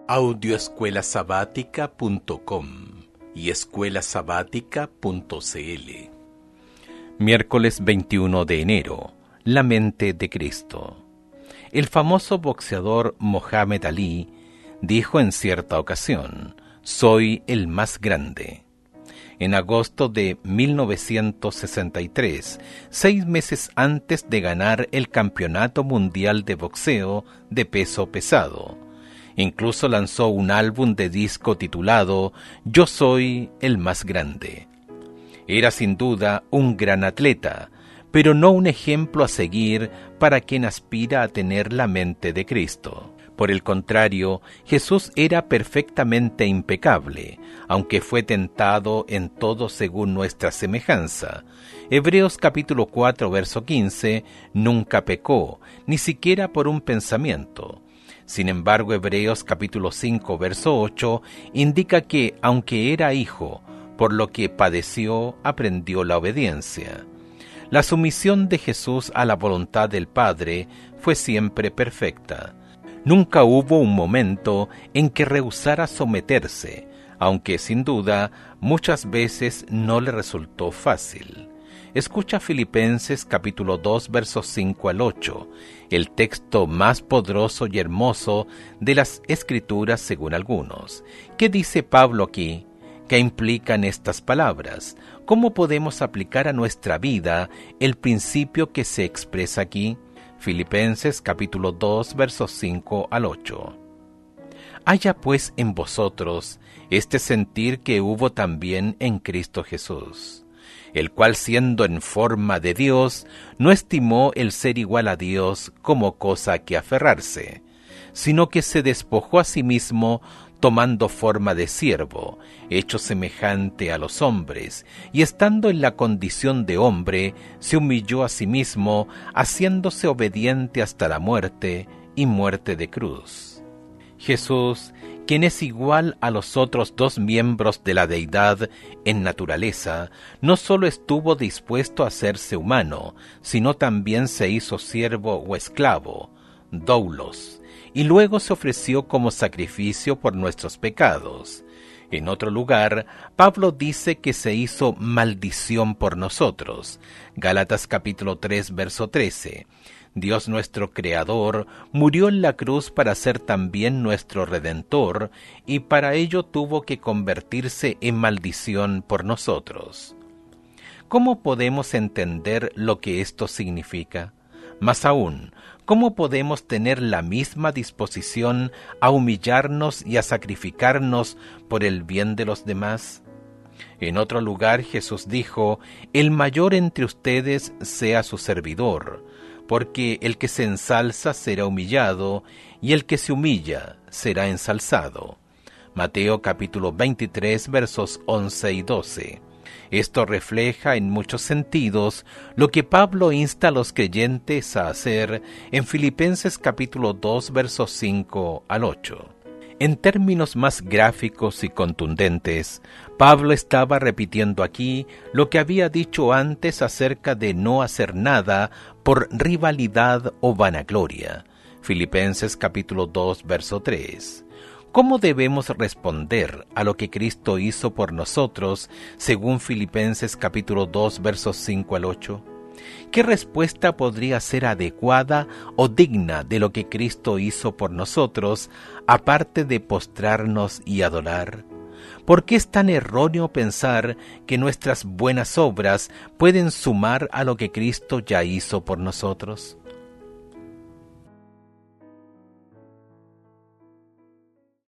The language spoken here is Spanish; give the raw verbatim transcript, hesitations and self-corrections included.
audio escuela sabática punto com y escuela sabática punto c l. Miércoles veintiuno de enero. La mente de Cristo. El famoso boxeador Mohamed Ali dijo en cierta ocasión: «Soy el más grande». En agosto de mil novecientos sesenta y tres, seis meses antes de ganar el Campeonato Mundial de Boxeo de Peso Pesado. Incluso lanzó un álbum de disco titulado «Yo soy el más grande». Era sin duda un gran atleta, pero no un ejemplo a seguir para quien aspira a tener la mente de Cristo. Por el contrario, Jesús era perfectamente impecable, aunque fue tentado en todo según nuestra semejanza. Hebreos capítulo cuatro, verso quince, nunca pecó, ni siquiera por un pensamiento. Sin embargo, Hebreos capítulo cinco, verso ocho, indica que, aunque era hijo, por lo que padeció, aprendió la obediencia. La sumisión de Jesús a la voluntad del Padre fue siempre perfecta. Nunca hubo un momento en que rehusara someterse, aunque sin duda muchas veces no le resultó fácil. Escucha Filipenses capítulo dos, versos cinco al ocho, el texto más poderoso y hermoso de las Escrituras según algunos. ¿Qué dice Pablo aquí? ¿Qué implican estas palabras? ¿Cómo podemos aplicar a nuestra vida el principio que se expresa aquí? Filipenses capítulo dos, versos cinco al ocho. Haya pues en vosotros este sentir que hubo también en Cristo Jesús, el cual siendo en forma de Dios, no estimó el ser igual a Dios como cosa a que aferrarse, sino que se despojó a sí mismo, tomando forma de siervo, hecho semejante a los hombres, y estando en la condición de hombre, se humilló a sí mismo, haciéndose obediente hasta la muerte, y muerte de cruz. Jesús, quien es igual a los otros dos miembros de la deidad en naturaleza, no solo estuvo dispuesto a hacerse humano, sino también se hizo siervo o esclavo, doulos, y luego se ofreció como sacrificio por nuestros pecados. En otro lugar, Pablo dice que se hizo maldición por nosotros. Gálatas capítulo tres, verso trece. Dios nuestro Creador murió en la cruz para ser también nuestro Redentor, y para ello tuvo que convertirse en maldición por nosotros. ¿Cómo podemos entender lo que esto significa? Más aún, ¿cómo podemos tener la misma disposición a humillarnos y a sacrificarnos por el bien de los demás? En otro lugar Jesús dijo: «El mayor entre ustedes sea su servidor, porque el que se ensalza será humillado, y el que se humilla será ensalzado». Mateo capítulo veintitrés, versos once y doce. Esto refleja en muchos sentidos lo que Pablo insta a los creyentes a hacer en Filipenses capítulo dos, versos cinco al ocho. En términos más gráficos y contundentes, Pablo estaba repitiendo aquí lo que había dicho antes acerca de no hacer nada por rivalidad o vanagloria. Filipenses capítulo dos, verso tres. ¿Cómo debemos responder a lo que Cristo hizo por nosotros, según Filipenses capítulo dos, versos cinco al ocho? ¿Qué respuesta podría ser adecuada o digna de lo que Cristo hizo por nosotros, aparte de postrarnos y adorar? ¿Por qué es tan erróneo pensar que nuestras buenas obras pueden sumar a lo que Cristo ya hizo por nosotros?